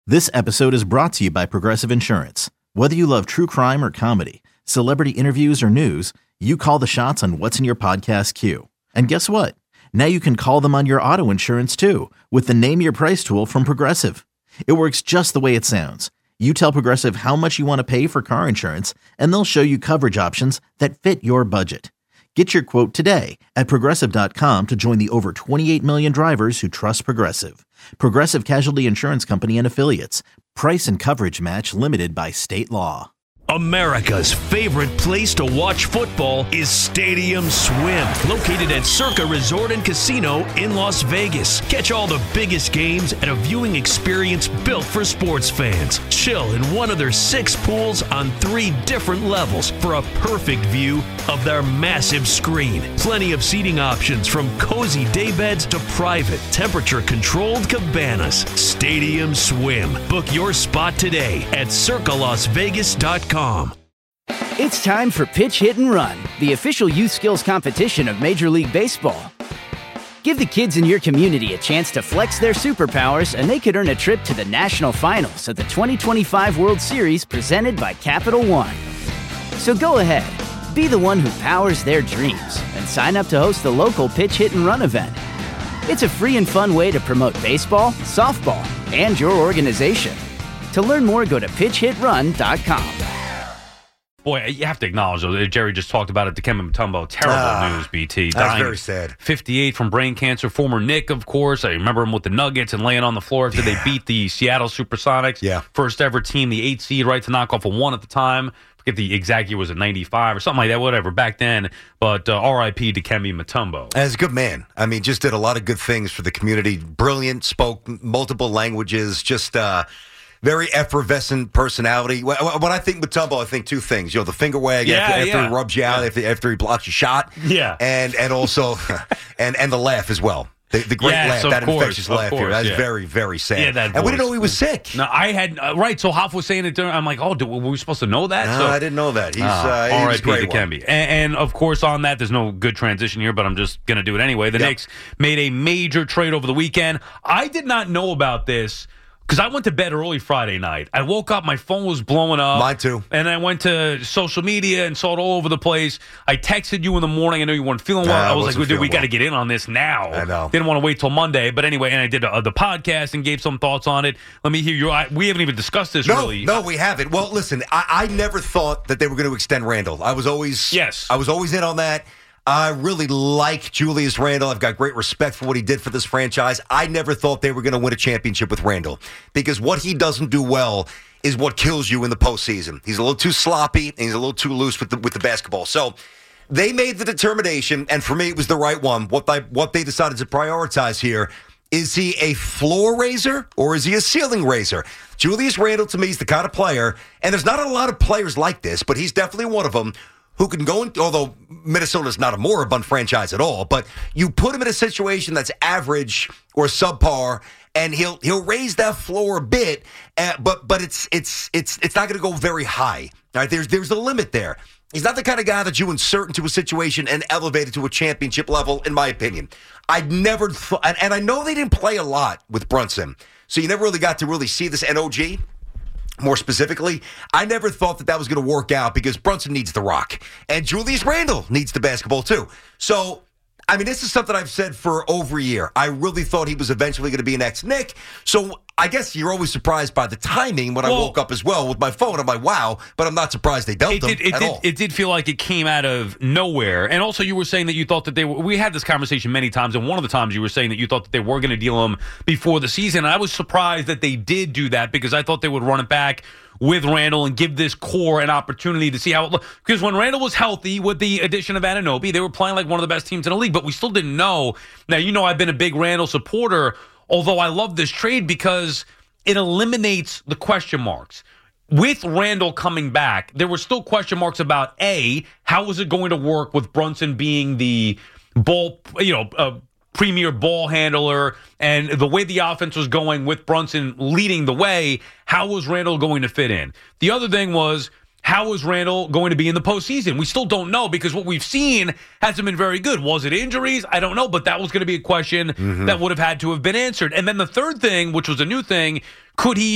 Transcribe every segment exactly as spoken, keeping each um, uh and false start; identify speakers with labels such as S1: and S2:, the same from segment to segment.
S1: This episode is brought to you by Progressive Insurance. Whether you love true crime or comedy, celebrity interviews or news, you call the shots on what's in your podcast queue. And guess what? Now you can call them on your auto insurance too with the Name Your Price tool from Progressive. It works just the way it sounds. You tell Progressive how much you want to pay for car insurance, and they'll show you coverage options that fit your budget. Get your quote today at Progressive dot com to join the over twenty-eight million drivers who trust Progressive. Progressive Casualty Insurance Company and Affiliates. Price and coverage match limited by state law.
S2: America's favorite place to watch football is Stadium Swim, located at Circa Resort and Casino in Las Vegas. Catch all the biggest games at a viewing experience built for sports fans. Chill in one of their six pools on three different levels for a perfect view of their massive screen. Plenty of seating options from cozy daybeds to private, temperature-controlled cabanas. Stadium Swim. Book your spot today at circa las vegas dot com.
S3: It's time for Pitch, Hit, and Run, the official youth skills competition of Major League Baseball. Give the kids in your community a chance to flex their superpowers, and they could earn a trip to the national finals of the twenty twenty-five World Series presented by Capital One. So go ahead, be the one who powers their dreams, and sign up to host the local Pitch, Hit, and Run event. It's a free and fun way to promote baseball, softball, and your organization. To learn more, go to pitch hit run dot com.
S4: Boy, you have to acknowledge, though, that Jerry just talked about it, Dikembe Mutombo. Terrible
S5: ah,
S4: news, B T.
S5: That's
S4: Dying
S5: very sad.
S4: fifty-eight from brain cancer. Former Knick, of course. I remember him with the Nuggets and laying on the floor after
S5: yeah.
S4: they beat the Seattle Supersonics.
S5: Yeah.
S4: First ever team, the eight seed, right to knock off a one at the time. I forget the exact year, was it ninety-five or something like that, whatever, back then. But uh, R I P Dikembe Mutombo.
S5: As a good man. I mean, just did a lot of good things for the community. Brilliant, spoke multiple languages, just... uh Very effervescent personality. When I think Mutombo, I think two things. You know, the finger wag
S4: yeah,
S5: after,
S4: yeah.
S5: after he rubs you out,
S4: yeah.
S5: after, after he blocks your shot.
S4: Yeah.
S5: And and also, and, and the laugh as well. The, the great
S4: yes,
S5: laugh, that
S4: course,
S5: infectious laugh
S4: course,
S5: here. That's
S4: yeah.
S5: very, very sad.
S4: Yeah, that
S5: and we
S4: voice.
S5: didn't know he was sick.
S4: No, I had, uh, right, so Hoff was saying it during, I'm like, oh, did, were we supposed to know that?
S5: No,
S4: so,
S5: I didn't know that. He's, uh,
S4: uh,
S5: he's
S4: R I P
S5: great.
S4: Dikembe. And, and, of course, on that, there's no good transition here, but I'm just going to do it anyway. The
S5: yep.
S4: Knicks made a major trade over the weekend. I did not know about this because I went to bed early Friday night. I woke up, my phone was blowing up.
S5: Mine too.
S4: And I went to social media and saw it all over the place. I texted you in the morning. I know you weren't feeling well.
S5: Nah,
S4: I was like, dude, we
S5: well.
S4: got to get in on this now.
S5: I know.
S4: Didn't want to wait till Monday. But anyway, and I did uh, the podcast and gave some thoughts on it. Let me hear your. I, we haven't even discussed this
S5: no,
S4: really.
S5: No, we haven't. Well, listen, I, I never thought that they were going to extend Randall. I was always,
S4: yes.
S5: I was always in on that. I really like Julius Randle. I've got great respect for what he did for this franchise. I never thought they were going to win a championship with Randle because what he doesn't do well is what kills you in the postseason. He's a little too sloppy and he's a little too loose with the with the basketball. So they made the determination, and for me, it was the right one. What they, what they decided to prioritize here, is he a floor raiser or is he a ceiling raiser? Julius Randle, to me, is the kind of player, and there's not a lot of players like this, but he's definitely one of them, who can go in, although Minnesota's not a moribund franchise at all, but you put him in a situation that's average or subpar, and he'll he'll raise that floor a bit, uh, but but it's it's it's it's not going to go very high. All right, there's there's a limit there. He's not the kind of guy that you insert into a situation and elevate it to a championship level, in my opinion. I'd never thought, and, and I know they didn't play a lot with Brunson, so you never really got to really see this N O G. More specifically, I never thought that that was going to work out because Brunson needs the rock. And Julius Randle needs the basketball too. So, I mean, this is something I've said for over a year. I really thought he was eventually going to be an ex-Knick. So, I guess you're always surprised by the timing when well, I woke up as well with my phone. I'm like, wow, but I'm not surprised they dealt
S4: it
S5: him
S4: did, it
S5: at
S4: did,
S5: all.
S4: It did feel like it came out of nowhere. And also, you were saying that you thought that they were, we had this conversation many times, and one of the times you were saying that you thought that they were going to deal him before the season. And I was surprised that they did do that because I thought they would run it back with Randle and give this core an opportunity to see how it looked. Because when Randle was healthy with the addition of Anunoby, they were playing like one of the best teams in the league, but we still didn't know. Now, you know I've been a big Randle supporter, although I love this trade because it eliminates the question marks. With Randle coming back, there were still question marks about, A, how was it going to work with Brunson being the ball, you know, uh, premier ball handler, and the way the offense was going with Brunson leading the way, how was Randle going to fit in? The other thing was, how is Randle going to be in the postseason? We still don't know because what we've seen hasn't been very good. Was it injuries? I don't know, but that was going to be a question mm-hmm. that would have had to have been answered. And then the third thing, which was a new thing, could he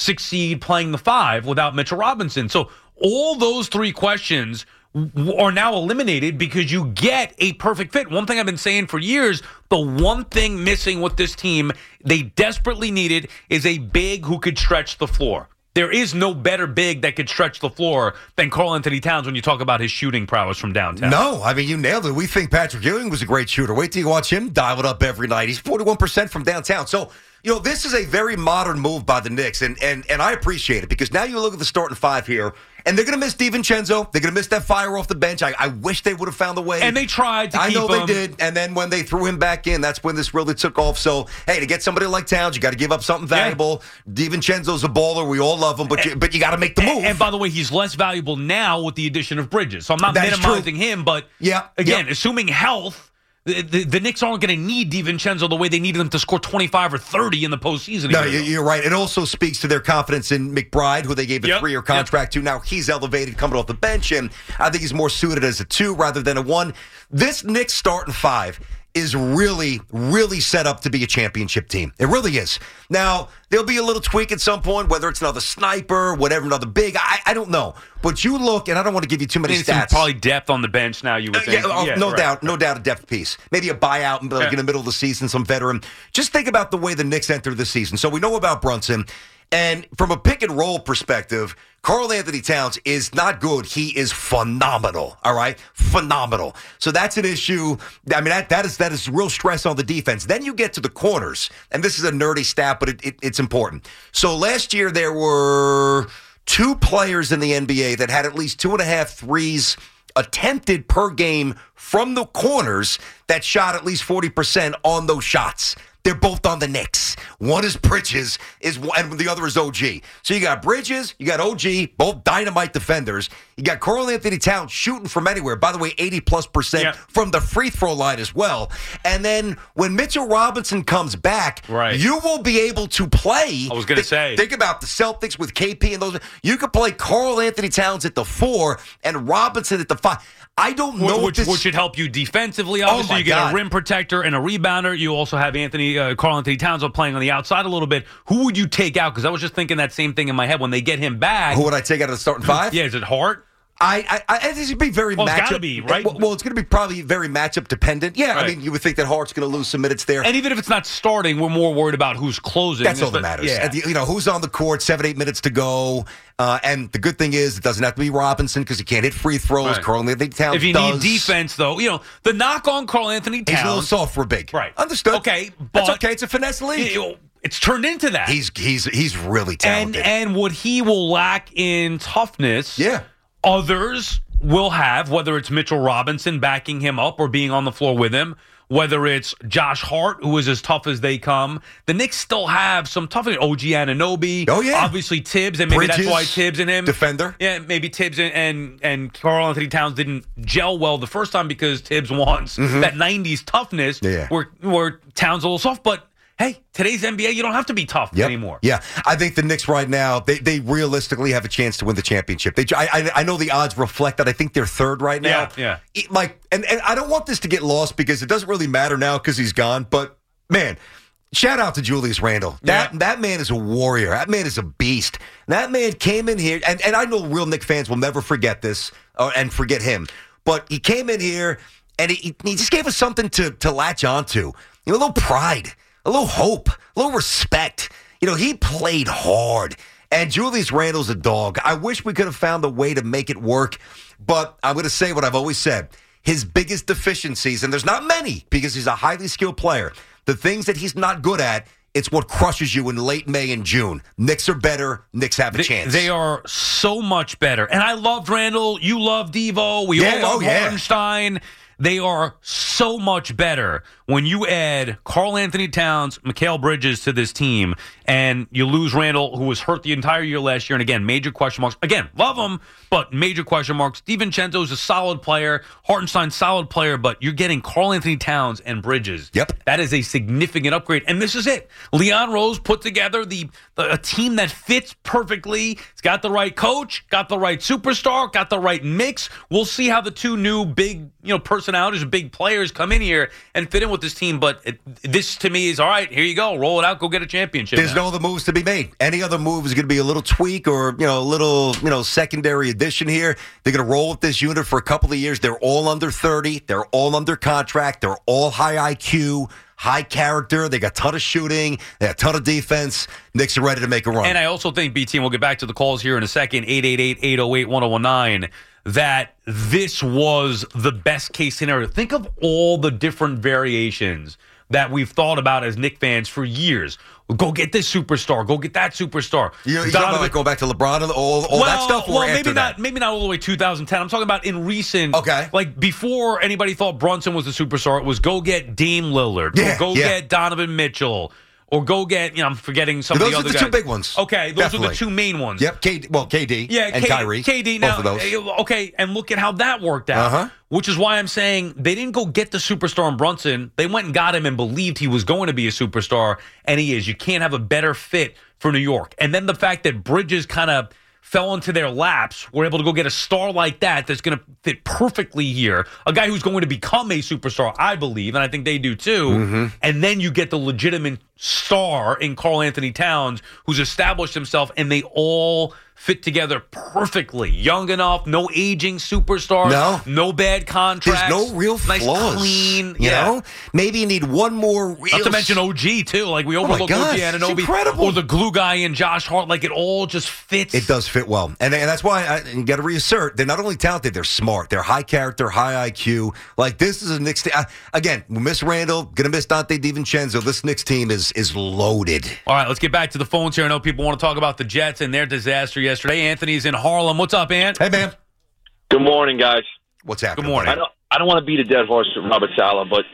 S4: succeed playing the five without Mitchell Robinson? So all those three questions w- are now eliminated because you get a perfect fit. One thing I've been saying for years, the one thing missing with this team they desperately needed is a big who could stretch the floor. There is no better big that could stretch the floor than Karl-Anthony Towns when you talk about his shooting prowess from downtown.
S5: No, I mean, you nailed it. We think Patrick Ewing was a great shooter. Wait till you watch him dial it up every night. He's forty-one percent from downtown. So, you know, this is a very modern move by the Knicks, and and and I appreciate it because now you look at the starting five here, and they're going to miss DiVincenzo. They're going to miss that fire off the bench. I, I wish they would have found a way.
S4: And they tried to
S5: I
S4: keep
S5: know they
S4: him.
S5: did. And then when they threw him back in, that's when this really took off. So, hey, to get somebody like Towns, you got to give up something valuable. Yeah. DiVincenzo's a baller. We all love him, but you, but you got to make the move.
S4: And, and by the way, he's less valuable now with the addition of Bridges. So I'm not
S5: That is
S4: minimizing
S5: true.
S4: him, but
S5: Yeah,
S4: again,
S5: yeah.
S4: assuming health, the, the, the Knicks aren't going to need DiVincenzo the way they needed him to score twenty-five or thirty in the postseason.
S5: No,
S4: a year
S5: you-
S4: ago.
S5: you're right. It also speaks to their confidence in McBride, who they gave a
S4: Yep,
S5: three-year
S4: yep.
S5: contract to. Now he's elevated coming off the bench, and I think he's more suited as a two rather than a one. This Knicks starting five is really, really set up to be a championship team. It really is. Now, there'll be a little tweak at some point, whether it's another sniper, whatever, another big. I, I don't know. But you look, and I don't want to give you too many
S4: Need some
S5: stats.
S4: probably depth on the bench now, you would
S5: Uh,
S4: think.
S5: yeah, oh, no
S4: right.
S5: doubt, no doubt a depth piece. Maybe a buyout like
S4: Yeah.
S5: in the middle of the season, some veteran. Just think about the way the Knicks entered the season. So we know about Brunson, and from a pick and roll perspective, Karl-Anthony Towns is not good. He is phenomenal. All right, phenomenal. So that's an issue. I mean, that that is that is real stress on the defense. Then you get to the corners, and this is a nerdy stat, but it, it, it's important. So last year there were two players in the N B A that had at least two and a half threes attempted per game from the corners that shot at least forty percent on those shots. They're both on the Knicks. One is Bridges, is and the other is O G. So you got Bridges, you got O G, both dynamite defenders. You got Karl-Anthony Towns shooting from anywhere. By the way, eighty plus percent
S4: Yeah.
S5: from the free throw line as well. And then when Mitchell Robinson comes back,
S4: Right.
S5: you will be able to play.
S4: I was gonna
S5: Thi-
S4: say.
S5: Think about the Celtics with K P and those. You could play Karl-Anthony Towns at the four and Robinson at the five. I don't know
S4: Which,
S5: if this,
S4: which should help you defensively. Obviously,
S5: my
S4: you get
S5: God.
S4: a rim protector and a rebounder. You also have Anthony, uh, Karl-Anthony Towns playing on the outside a little bit. Who would you take out? Because I was just thinking that same thing in my head when they get him back.
S5: Who would I take out of the starting five?
S4: Yeah, is it Hart?
S5: I, I, I think it's going to be very
S4: Well, it's
S5: matchup.
S4: gotta be, right?
S5: Well, well, it's going to be probably very matchup dependent. Yeah, I
S4: Right.
S5: mean, you would think that Hart's going to lose some minutes there.
S4: And even if it's not starting, we're more worried about who's closing.
S5: That's all that
S4: But-
S5: matters.
S4: Yeah.
S5: And, you know, who's on the court, seven, eight minutes to go. Uh, and the good thing is it doesn't have to be Robinson because he can't hit free throws.
S4: Right.
S5: Karl-Anthony Towns
S4: If you
S5: does.
S4: need defense, though, you know, the knock on Karl-Anthony
S5: He's a little
S4: Towns.
S5: soft for a big.
S4: Right.
S5: Understood.
S4: Okay,
S5: That's
S4: but-
S5: okay. It's a finesse league.
S4: you know, it's turned into that.
S5: He's he's he's really
S4: and,
S5: talented.
S4: and what he will lack in toughness,
S5: Yeah.
S4: others will have, whether it's Mitchell Robinson backing him up or being on the floor with him, whether it's Josh Hart, who is as tough as they come. The Knicks still have some toughness. O G Anunoby.
S5: Oh, yeah.
S4: Obviously Tibbs, and maybe
S5: Bridges,
S4: that's why Tibbs and him.
S5: defender.
S4: Yeah, maybe Tibbs and, and, and Karl-Anthony Towns didn't gel well the first time because Tibbs wants that nineties toughness
S5: Yeah.
S4: where, where Towns a little soft. But, hey, today's N B A, you don't have to be tough
S5: Yep.
S4: anymore.
S5: Yeah, I think the Knicks right now they, they realistically have a chance to win the championship. They I, I I know the odds reflect that. I think they're third right now.
S4: Yeah, yeah.
S5: It- like and, and I don't want this to get lost because it doesn't really matter now because he's gone. But man, shout out to Julius Randle. That
S4: Yeah.
S5: that man is a warrior. That man is a beast. That man came in here and, and I know real Knicks fans will never forget this uh, and forget him. But he came in here and he, he just gave us something to to latch onto. You know, a little pride. A little hope, a little respect. You know, he played hard. And Julius Randle's a dog. I wish we could have found a way to make it work. But I'm going to say what I've always said. His biggest deficiencies, and there's not many because he's a highly skilled player, the things that he's not good at, it's what crushes you in late May and June. Knicks are better. Knicks have a
S4: They,
S5: chance.
S4: they are so much better. And I loved Randall. You love Devo. We
S5: Yeah,
S4: all love
S5: oh, yeah.
S4: Hartenstein. They are so much better when you add Karl-Anthony Towns, Mikal Bridges to this team, and you lose Randall, who was hurt the entire year last year. And again, major question marks. Again, love him, but major question marks. DiVincenzo is a solid player. Hartenstein, solid player, but you're getting Karl-Anthony Towns and Bridges.
S5: Yep.
S4: That is a significant upgrade. And this is it. Leon Rose put together the, the a team that fits perfectly. It's got the right coach, got the right superstar, got the right mix. We'll see how the two new big, you know, personalities, big players come in here and fit in with this team, but it, this to me is all right. Here you go, roll it out, go get a championship.
S5: There's
S4: now.
S5: no other moves to be made. Any other move is going to be a little tweak or you know a little you know secondary addition here. They're going to roll with this unit for a couple of years. They're all under thirty. They're all under contract. They're all high I Q. High character. They got a ton of shooting. They got a ton of defense. Knicks are ready to make a run.
S4: And I also think, B T, and we'll get back to the calls here in a second, eight eight eight, eight oh eight, one oh one nine, that this was the best case scenario. Think of all the different variations that we've thought about as Knicks fans for years. Go get this superstar. Go get that superstar.
S5: You know, you're talking about like going back to LeBron and all, all
S4: well,
S5: that stuff? Or
S4: well,
S5: after
S4: maybe
S5: that?
S4: not. Maybe not all the way two thousand ten. I'm talking about in recent.
S5: Okay.
S4: Like before anybody thought Brunson was a superstar, it was go get Dame Lillard.
S5: Yeah,
S4: or go
S5: yeah.
S4: get Donovan Mitchell. Or go get, you know, I'm forgetting some
S5: Those
S4: of the
S5: are
S4: other
S5: the
S4: guys.
S5: two big ones.
S4: Okay, those
S5: Definitely.
S4: are the two main ones.
S5: Yep. K, well, K D
S4: Yeah,
S5: and
S4: K,
S5: Kyrie.
S4: K D.
S5: Both
S4: Now,
S5: of those.
S4: okay, and look at how that worked out.
S5: Uh-huh.
S4: Which is why I'm saying they didn't go get the superstar in Brunson. They went and got him and believed he was going to be a superstar, and he is. You can't have a better fit for New York. And then the fact that Bridges kind of fell into their laps, were able to go get a star like that that's going to fit perfectly here, a guy who's going to become a superstar, I believe, and I think they do too. Mm-hmm. And then you get the legitimate star in Karl Anthony Towns who's established himself, and they all fit together perfectly. Young enough, no aging superstars,
S5: no,
S4: no bad contracts.
S5: There's no real
S4: nice,
S5: flaws.
S4: Clean,
S5: you
S4: yeah.
S5: know? Maybe you need one more real...
S4: Not to mention O G, too. Like, we overlook
S5: oh
S4: O G Anunoby.
S5: Incredible.
S4: Or the glue guy in Josh Hart. Like, it all just fits.
S5: It does fit well. And, and that's why I you got to reassert, they're not only talented, they're smart. They're high character, high I Q. Like, this is a Knicks team. Again, we miss Randall, going to miss Dante DiVincenzo. This Knicks team is is loaded.
S4: All right, let's get back to the phones here. I know people want to talk about the Jets and their disaster yesterday. Anthony's in Harlem. What's up, Ant?
S5: Hey, man.
S6: Good morning, guys.
S5: What's happening?
S4: Good morning.
S6: I don't, I don't want to beat a dead horse with Robert Saleh, but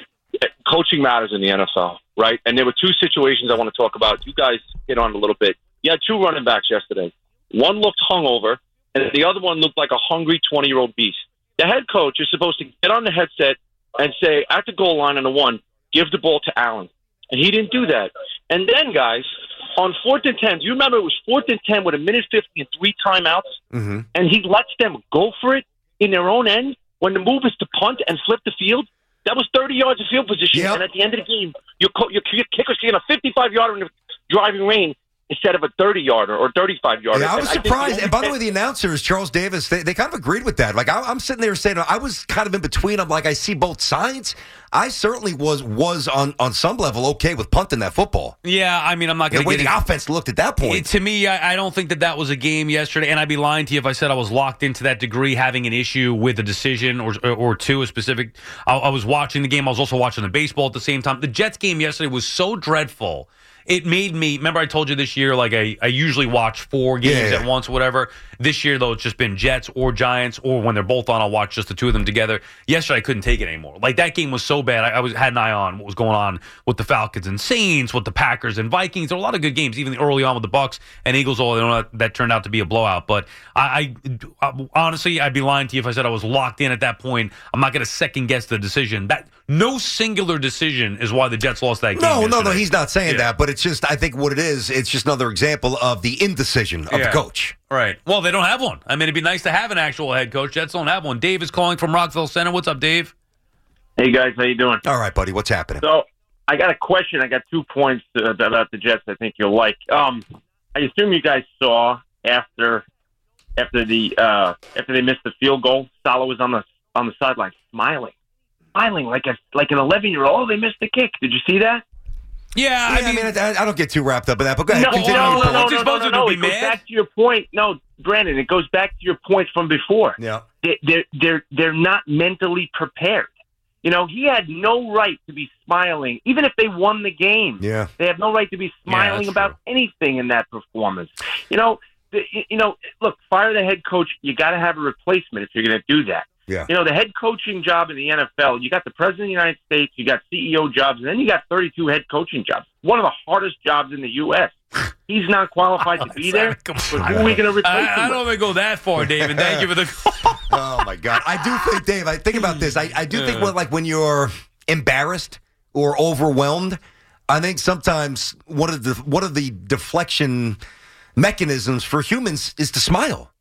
S6: coaching matters in the N F L, right? And there were two situations I want to talk about. You guys hit on it a little bit. You had two running backs yesterday. One looked hungover, and the other one looked like a hungry twenty-year-old beast. The head coach is supposed to get on the headset and say, at the goal line on the one, give the ball to Allen. And he didn't do that. And then, guys, on fourth and ten, do you remember it was fourth and ten with a minute fifty and three timeouts?
S5: Mm-hmm.
S6: And he lets them go for it in their own end when the move is to punt and flip the field? That was thirty yards of field position.
S5: Yep.
S6: And at the end of the game, your, co- your, your kicker's getting a fifty-five-yarder in the driving rain instead of a thirty-yarder or thirty-five-yarder.
S5: Yeah, I was
S6: And
S5: surprised.
S6: I
S5: And by the way, the announcers, Charles Davis, they, they kind of agreed with that. Like, I, I'm sitting there saying, I was kind of in between. I'm like, I see both sides. I certainly was was on, on some level okay with punting that football.
S4: Yeah, I mean, I'm not going
S5: The
S4: to
S5: way
S4: get
S5: the
S4: in-
S5: offense looked at that point.
S4: It- to me, I, I don't think that that was a game yesterday, and I'd be lying to you if I said I was locked into that degree, having an issue with a decision or or two, a specific. I, I was watching the game. I was also watching the baseball at the same time. The Jets game yesterday was so dreadful. It made me, remember I told you this year, like I, I usually watch four games
S5: Yeah, yeah.
S4: at once, whatever. This year, though, it's just been Jets or Giants, or when they're both on, I'll watch just the two of them together. Yesterday, I couldn't take it anymore. Like, that game was so bad. I, I was had an eye on what was going on with the Falcons and Saints, with the Packers and Vikings. There were a lot of good games, even early on with the Bucks and Eagles, although that, that turned out to be a blowout. But I, I, I honestly, I'd be lying to you if I said I was locked in at that point. I'm not going to second-guess the decision. That no singular decision is why the Jets lost that game.
S5: No, no,
S4: yesterday.
S5: no, he's not saying
S4: Yeah.
S5: that, but it's just, I think what it is, it's just another example of the indecision of
S4: Yeah.
S5: the coach.
S4: Right. Well, they don't have one. I mean, it'd be nice to have an actual head coach. Jets don't have one. Dave is calling from Rockville Center. What's up, Dave?
S6: Hey, guys, how you doing?
S5: All right, buddy, what's happening?
S6: So I got a question. I got two points uh, about the Jets I think you'll like. Um, I assume you guys saw after after the uh, after they missed the field goal, Saleh was on the on the sideline smiling, smiling like a like an eleven year old. Oh, they missed the kick. Did you see that?
S4: Yeah,
S5: Yeah,
S4: I mean,
S5: I, I don't get too wrapped up in that, but go ahead.
S6: No,
S5: continue
S6: no,
S5: on
S6: no,
S5: your
S6: no,
S5: point.
S6: no,
S4: You're
S6: no,
S4: supposed
S6: no,
S4: to
S6: no.
S4: be
S6: It goes
S4: mad.
S6: back to your point. No, Brandon, it goes back to your point from before.
S5: Yeah.
S6: They, they're they're they're not mentally prepared. You know, he had no right to be smiling, even if they won the game.
S5: Yeah.
S6: They have no right to be smiling
S4: that's
S6: about
S4: true.
S6: anything in that performance. You know, the, you know. Look, fire the head coach. You got to have a replacement if you're going to do that.
S5: Yeah.
S6: You know, the head coaching job in the N F L, you got the president of the United States, you got C E O jobs, and then you got thirty-two head coaching jobs. One of the hardest jobs in the U S He's not qualified to be there. But who are we going to replace
S4: I,
S6: him
S4: I
S6: with?
S4: don't even go that far, Dave, and thank you for the
S5: Oh, my God. I do think, Dave, I think about this. I, I do think, when, like, when you're embarrassed or overwhelmed, I think sometimes one of the one of the deflection mechanisms for humans is to smile.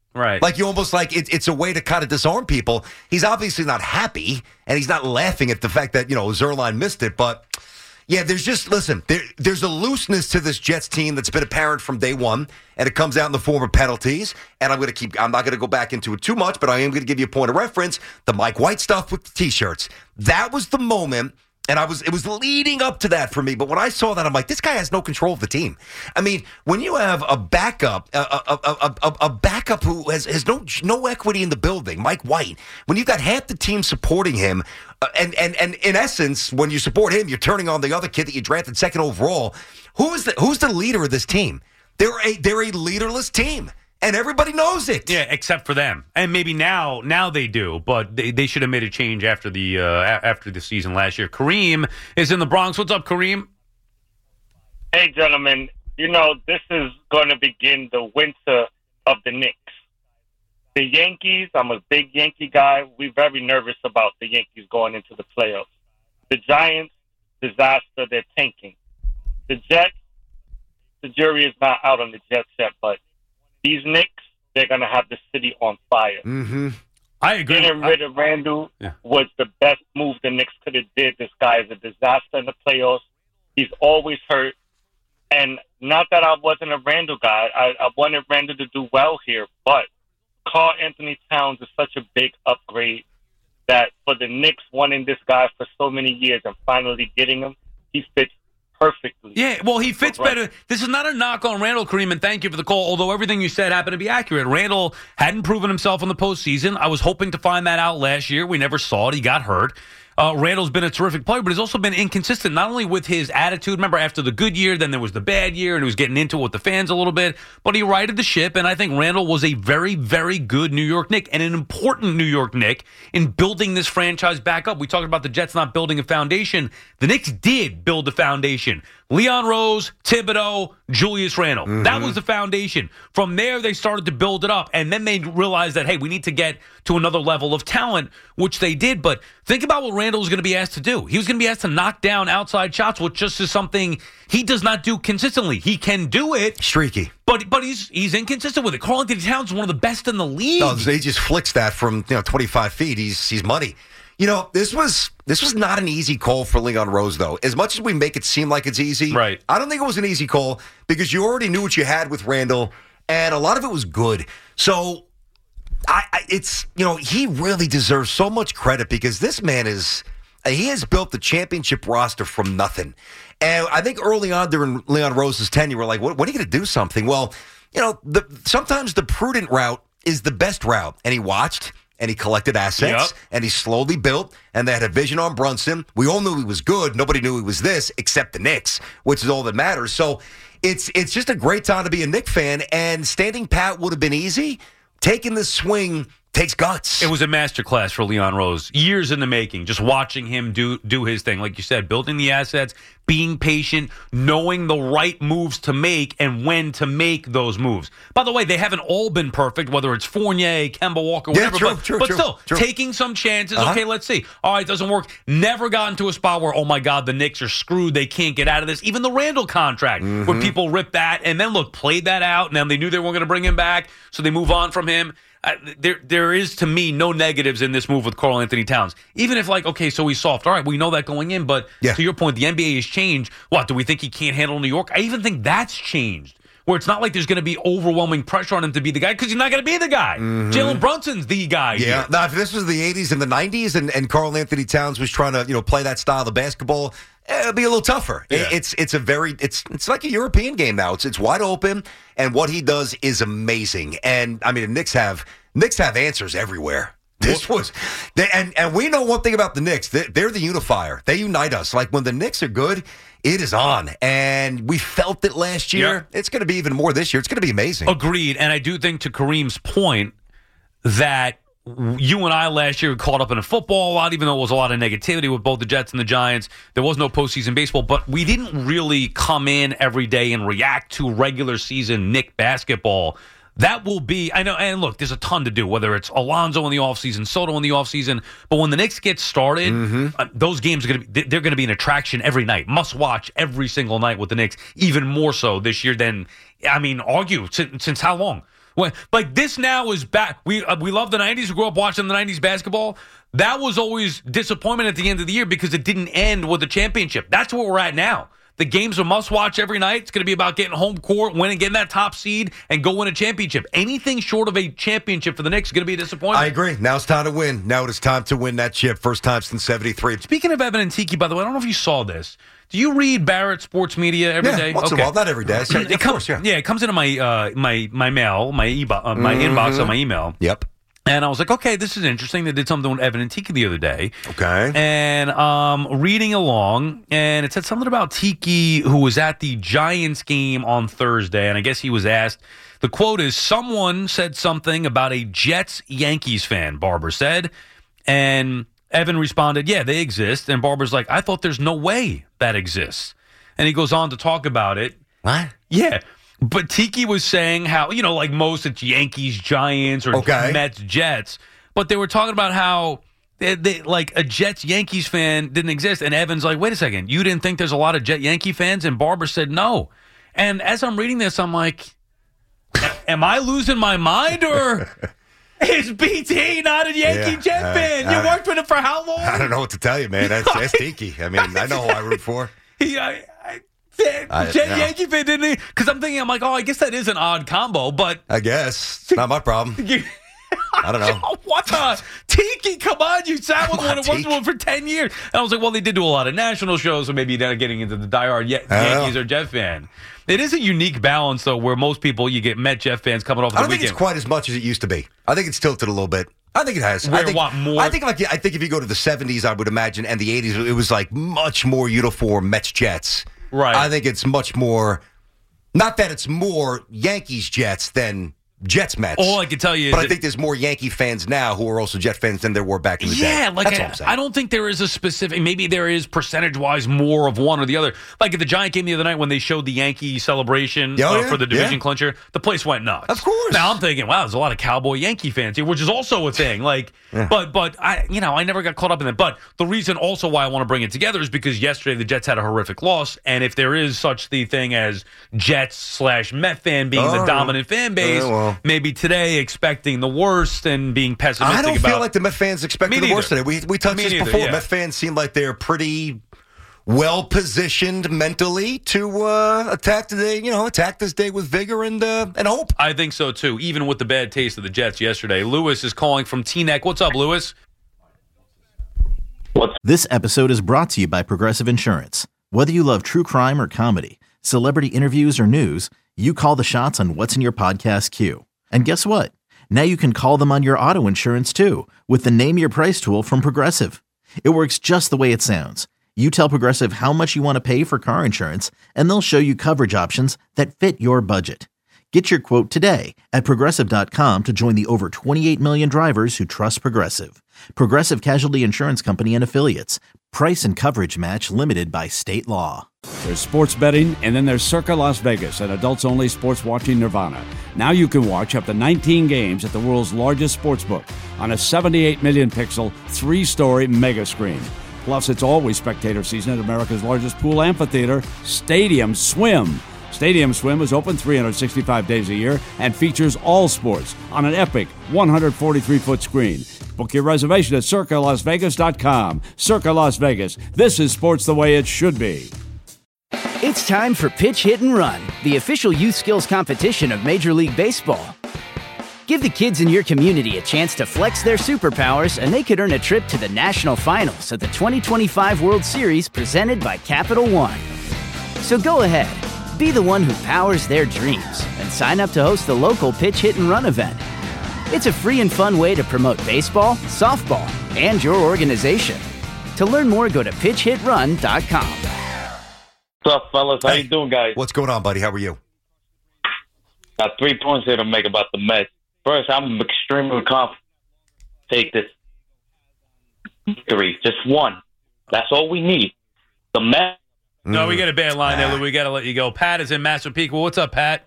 S4: Right.
S5: Like you almost like it, it's a way to kind of disarm people. He's obviously not happy, and he's not laughing at the fact that, you know, Zuerlein missed it. But, yeah, there's just, listen, there, there's a looseness to this Jets team that's been apparent from day one, and it comes out in the form of penalties. And I'm going to keep, I'm not going to go back into it too much, but I am going to give you a point of reference. The Mike White stuff with the T-shirts. That was the moment. And I was, it was leading up to that for me. But when I saw that, I'm like, this guy has no control of the team. I mean, when you have a backup, a, a, a, a, a backup who has, has no no equity in the building, Mike White, when you've got half the team supporting him, uh, and, and, and in essence, when you support him, you're turning on the other kid that you drafted second overall. Who is the, who's the leader of this team? They're a, they're a leaderless team. And everybody knows it.
S4: Yeah, except for them. And maybe now now they do, but they, they should have made a change after the uh, after the season last year. Kareem is in the Bronx. What's up, Kareem?
S7: Hey, gentlemen. You know, this is going to begin the winter of the Knicks. The Yankees, I'm a big Yankee guy. We're very nervous about the Yankees going into the playoffs. The Giants, disaster. They're tanking. The Jets, the jury is not out on the Jets yet, but these Knicks, they're going to have the city on fire.
S5: Mm-hmm.
S4: I agree.
S7: Getting rid of Randall
S4: yeah.
S7: was the best move the Knicks could have did. This guy is a disaster in the playoffs. He's always hurt. And not that I wasn't a Randall guy. I, I wanted Randall to do well here. But Karl Anthony Towns is such a big upgrade that for the Knicks wanting this guy for so many years and finally getting him, he fits perfectly.
S4: Yeah, well, he fits
S7: right.
S4: better. This is not a knock on Randall, Kareem, and thank you for the call, although everything you said happened to be accurate. Randall hadn't proven himself in the postseason. I was hoping to find that out last year. We never saw it. He got hurt. Uh, Randall's been a terrific player, but he's also been inconsistent, not only with his attitude. Remember, after the good year, then there was the bad year, and he was getting into it with the fans a little bit, but he righted the ship, and I think Randall was a very, very good New York Knick, and an important New York Knick in building this franchise back up. We talked about the Jets not building a foundation. The Knicks did build a foundation. Leon Rose, Thibodeau, Julius Randle. Mm-hmm. That was the foundation. From there, they started to build it up, and then they realized that, hey, we need to get to another level of talent, which they did. But think about what Randle was going to be asked to do. He was going to be asked to knock down outside shots, which just is something he does not do consistently. He can do it.
S5: Streaky.
S4: But but he's he's inconsistent with it. Karl Anthony Towns is one of the best in the league.
S5: No, he just flicks that from you know twenty-five feet. He's he's money. You know, this was this was not an easy call for Leon Rose, though. As much as we make it seem like it's easy,
S4: right.
S5: I don't think it was an easy call because you already knew what you had with Randall, and a lot of it was good. So, I, I it's you know he really deserves so much credit because this man is he has built the championship roster from nothing. And I think early on during Leon Rose's tenure, we're like, what, when are you going to do something? Well, you know, the, sometimes the prudent route is the best route, and he watched. And he collected assets, yep. and he slowly built, and they had a vision on Brunson. We all knew he was good. Nobody knew he was this, except the Knicks, which is all that matters. So it's it's just a great time to be a Knicks fan, and standing pat would have been easy. Taking this swing takes guts.
S4: It was a masterclass for Leon Rose. Years in the making, just watching him do do his thing. Like you said, building the assets, being patient, knowing the right moves to make and when to make those moves. By the way, they haven't all been perfect, whether it's Fournier, Kemba Walker, whatever.
S5: Yeah, true,
S4: but
S5: true,
S4: but
S5: true,
S4: still,
S5: true.
S4: taking some chances.
S5: Uh-huh.
S4: Okay, let's see. All right, doesn't work. Never got into a spot where, oh, my God, the Knicks are screwed. They can't get out of this. Even the Randall contract,
S5: mm-hmm.
S4: where people ripped that and then, look, played that out. And then they knew they weren't going to bring him back, so they move on from him. Uh, there, there is, to me, no negatives in this move with Karl Anthony Towns. Even if, like, okay, so he's soft. All right, we know that going in, but
S5: yeah.
S4: to your point, the N B A has changed. What, do we think he can't handle New York? I even think that's changed, where it's not like there's going to be overwhelming pressure on him to be the guy, because he's not going to be the guy. Mm-hmm. Jalen Brunson's the guy.
S5: Yeah.
S4: Here.
S5: Now, if this was the eighties and the nineties, and, and Karl Anthony Towns was trying to, you know, play that style of basketball, it'd be a little tougher.
S4: Yeah.
S5: It's it's a very it's it's like a European game now. It's it's wide open, and what he does is amazing. And I mean, the Knicks have Knicks have answers everywhere. This was, they, and and we know one thing about the Knicks. They, they're the unifier. They unite us. Like when the Knicks are good, it is on, and we felt it last year.
S4: Yep.
S5: It's going to be even more this year. It's going to be amazing.
S4: Agreed, and I do think, to Kareem's point, that you and I last year were caught up in a football a lot, even though it was a lot of negativity with both the Jets and the Giants. There was no postseason baseball, but we didn't really come in every day and react to regular season Knick basketball. That will be, I know, and look, there's a ton to do, whether it's Alonzo in the offseason, Soto in the offseason, but when the Knicks get started, mm-hmm. uh, those games are going to be, they're going to be an attraction every night. Must watch every single night with the Knicks, even more so this year than, I mean, argue, since, since how long? When, like this now is back. We uh, we love the nineties. We grew up watching the nineties basketball. That was always disappointment at the end of the year because it didn't end with a championship. That's where we're at now. The games are must-watch every night. It's going to be about getting home court, winning, getting that top seed, and go win a championship. Anything short of a championship for the Knicks is going to be a disappointment.
S5: I agree. Now it's time to win. Now it is time to win that chip. First time since seventy-three.
S4: Speaking of Evan and Tiki, by the way, I don't know if you saw this. Do you read Barrett Sports Media every
S5: yeah,
S4: day?
S5: Once
S4: okay.
S5: in a while, not every day. So,
S4: it
S5: of
S4: comes,
S5: course, yeah.
S4: yeah, it comes into my uh, my my mail, my e- uh, my
S5: Mm-hmm.
S4: inbox on my email.
S5: Yep.
S4: And I was like, okay, this is interesting. They did something with Evan and Tiki the other day.
S5: Okay.
S4: And um, reading along, and it said something about Tiki, who was at the Giants game on Thursday, and I guess he was asked, the quote is, someone said something about a Jets-Yankees fan, Barber said. And Evan responded, yeah, they exist. And Barber's like, I thought there's no way that exists. And he goes on to talk about it.
S5: What?
S4: Yeah. But Tiki was saying how, you know, like most it's Yankees, Giants, or
S5: Okay.
S4: Mets, Jets. But they were talking about how, they, they, like, a Jets-Yankees fan didn't exist. And Evan's like, wait a second, you didn't think there's a lot of Jet-Yankee fans? And Barber said no. And as I'm reading this, I'm like, am I losing my mind? Or is B T not a Yankee
S5: Yeah,
S4: Jet
S5: uh,
S4: fan? You
S5: uh,
S4: worked with him for how long?
S5: I don't know what to tell you, man. That's, that's Tiki. I mean, I know who I root for.
S4: He, I, I,
S5: I-
S4: Jet
S5: no.
S4: Yankee fan, didn't he? Because I'm thinking, I'm like, oh, I guess that is an odd combo, but
S5: I guess. It's not my problem. I don't know.
S4: What the? Tiki, come on. You sat with
S5: Come
S4: one
S5: on,
S4: and worked
S5: Tiki.
S4: with one for ten years. And I was like, well, they did do a lot of national shows, so maybe they're getting into the diehard Ye-
S5: I don't
S4: Yankees
S5: know.
S4: or Jet fan. It is a unique balance, though, where most people, you get Met Jet fans coming off
S5: I
S4: the
S5: don't think
S4: weekend.
S5: it's quite as much as it used to be. I think it's tilted a little bit. I think it has.
S4: Where
S5: I think,
S4: what, more?
S5: I think like I think if you go to the seventies, I would imagine, and the eighties, it was like much more uniform Mets Jets.
S4: Right.
S5: I think it's much more. Not that it's more Yankees Jets than Jets Mets.
S4: All I can tell you is
S5: but I
S4: that-
S5: think there's more Yankee fans now who are also Jet fans than there were back in the day.
S4: Yeah, like
S5: That's
S4: I,
S5: all I'm saying.
S4: I don't think there is a specific. Maybe there is percentage-wise more of one or the other. Like at the Giant game the other night when they showed the Yankee celebration
S5: Oh,
S4: uh,
S5: yeah,
S4: for the division
S5: yeah.
S4: clincher, the place went nuts.
S5: Of course.
S4: Now I'm thinking, wow, there's a lot of Cowboy Yankee fans here, which is also a thing. Like,
S5: Yeah.
S4: but but I, you know, I never got caught up in that. But the reason also why I want to bring it together is because yesterday the Jets had a horrific loss, and if there is such the thing as Jets slash Met fan being
S5: Oh,
S4: the
S5: yeah.
S4: dominant fan base,
S5: Yeah, well.
S4: maybe today expecting the worst and being pessimistic
S5: I don't
S4: about.
S5: feel like the Met fans expected
S4: Me
S5: the worst
S4: neither.
S5: today. We we touched
S4: Me
S5: this
S4: neither,
S5: before.
S4: yeah.
S5: Met fans seem like they're pretty well positioned mentally to uh, attack today. You know, attack this day with vigor and uh, and hope.
S4: I think so, too, even with the bad taste of the Jets yesterday. Lewis is calling from Teaneck. What's up, Lewis?
S1: This episode is brought to you by Progressive Insurance. Whether you love true crime or comedy, celebrity interviews or news, you call the shots on what's in your podcast queue. And guess what? Now you can call them on your auto insurance too with the Name Your Price tool from Progressive. It works just the way it sounds. You tell Progressive how much you want to pay for car insurance, and they'll show you coverage options that fit your budget. Get your quote today at Progressive dot com to join the over twenty-eight million drivers who trust Progressive. Progressive Casualty Insurance Company and Affiliates. Price and coverage match limited by state law.
S8: There's sports betting, and then there's Circa Las Vegas, an adults-only sports watching nirvana. Now you can watch up to nineteen games at the world's largest sportsbook on a seventy-eight million pixel, three-story mega screen. Plus, it's always spectator season at America's largest pool amphitheater, Stadium Swim. Stadium Swim is open three hundred sixty-five days a year and features all sports on an epic one hundred forty-three foot screen. Book your reservation at Circa Las Vegas dot com. Circa Las Vegas. This is sports the way it should be.
S3: It's time for Pitch Hit and Run, the official youth skills competition of Major League Baseball. Give the kids in your community a chance to flex their superpowers, and they could earn a trip to the national finals at the twenty twenty-five World Series presented by Capital One. So go ahead, be the one who powers their dreams, and sign up to host the local Pitch Hit and Run event. It's a free and fun way to promote baseball, softball, and your organization. To learn more, go to pitch hit run dot com.
S7: What's up, fellas? How
S5: Hey.
S7: you doing, guys?
S5: What's going on, buddy? How are you?
S7: Got three points here to make about the Mets. First, I'm extremely confident. Take this three, just one. That's all we need. The Mets.
S4: No,
S5: Mm.
S4: we got a bad line there, Lou. We got to let you go. Pat is in Massapequa. What's up, Pat?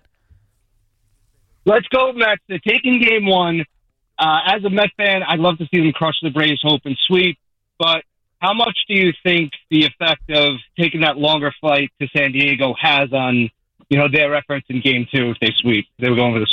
S9: Let's go, Mets. They're taking game one. Uh, as a Met fan, I'd love to see them crush the Braves, hope, and sweep. But how much do you think the effect of taking that longer flight to San Diego has on, you know, their efforts in game two if they sweep? They were going for the sweep.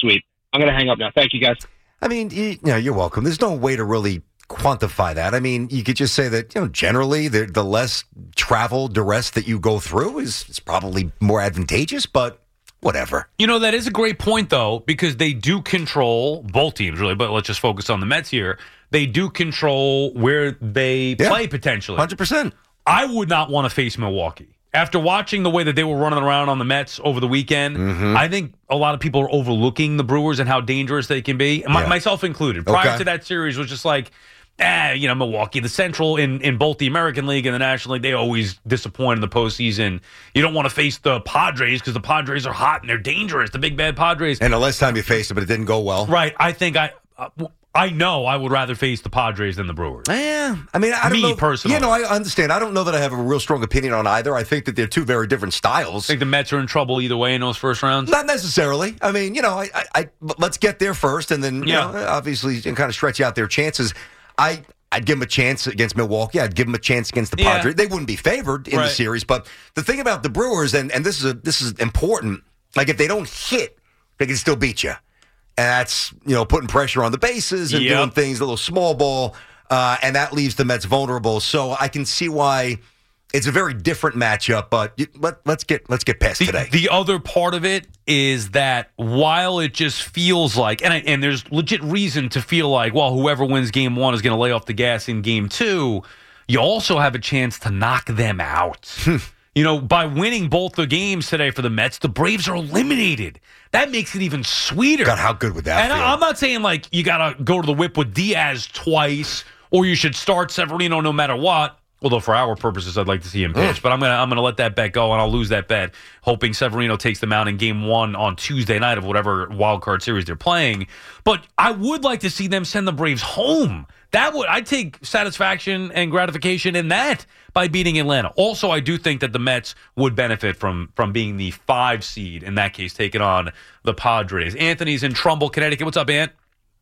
S9: I'm going to hang up now. Thank you, guys.
S5: I mean, you, you know, you're welcome. There's no way to really quantify that. I mean, you could just say that, you know, generally the, the less travel duress that you go through is, is probably more advantageous, but whatever.
S4: You know, that is a great point, though, because they do control, both teams really, but let's just focus on the Mets here. They do control where they
S5: Yeah.
S4: play potentially.
S5: one hundred percent.
S4: I would not want to face Milwaukee. After watching the way that they were running around on the Mets over the weekend,
S5: Mm-hmm.
S4: I think a lot of people are overlooking the Brewers and how dangerous they can be, my,
S5: Yeah.
S4: myself included. Prior
S5: Okay.
S4: to that series was just like, eh, you know, Milwaukee, the Central in, in both the American League and the National League, they always disappoint in the postseason. You don't want to face the Padres because the Padres are hot and they're dangerous, the big bad Padres.
S5: And the last time you faced them, but it didn't go well.
S4: Right. I think I... Uh, I know I would rather face the Padres than the Brewers.
S5: Yeah, I mean, I don't
S4: Me
S5: know.
S4: personally.
S5: Yeah, no, I understand. I don't know that I have a real strong opinion on either. I think that they're two very different styles.
S4: I think the Mets are in trouble either way in those first rounds.
S5: Not necessarily. I mean, you know, I, I, I let's get there first, and then you
S4: Yeah.
S5: know, obviously, you can kind of stretch out their chances. I. I'd give them a chance against Milwaukee. I'd give them a chance against the
S4: Yeah.
S5: Padres. They wouldn't be favored in
S4: Right.
S5: the series, but the thing about the Brewers, and, and this is a, this is important. Like if they don't hit, they can still beat you. And that's, you know, putting pressure on the bases and
S4: Yep.
S5: doing things, a little small ball, uh, and that leaves the Mets vulnerable. So I can see why it's a very different matchup, but you, let, let's get let's get past
S4: The,
S5: today.
S4: the other part of it is that while it just feels like, and I, and there's legit reason to feel like, well, whoever wins game one is going to lay off the gas in game two, you also have a chance to knock them out. You know, by winning both the games today for the Mets, the Braves are eliminated. That makes it even sweeter.
S5: God, how good would that
S4: And
S5: feel?
S4: I, I'm not saying like you got to go to the whip with Diaz twice, or you should start Severino no matter what. Although for our purposes, I'd like to see him pitch, but I'm gonna I'm gonna let that bet go, and I'll lose that bet, hoping Severino takes them out in Game One on Tuesday night of whatever wild card series they're playing. But I would like to see them send the Braves home. That would I'd take satisfaction and gratification in that by beating Atlanta. Also, I do think that the Mets would benefit from from being the five seed in that case, taking on the Padres. Anthony's in Trumbull, Connecticut. What's up, Ant?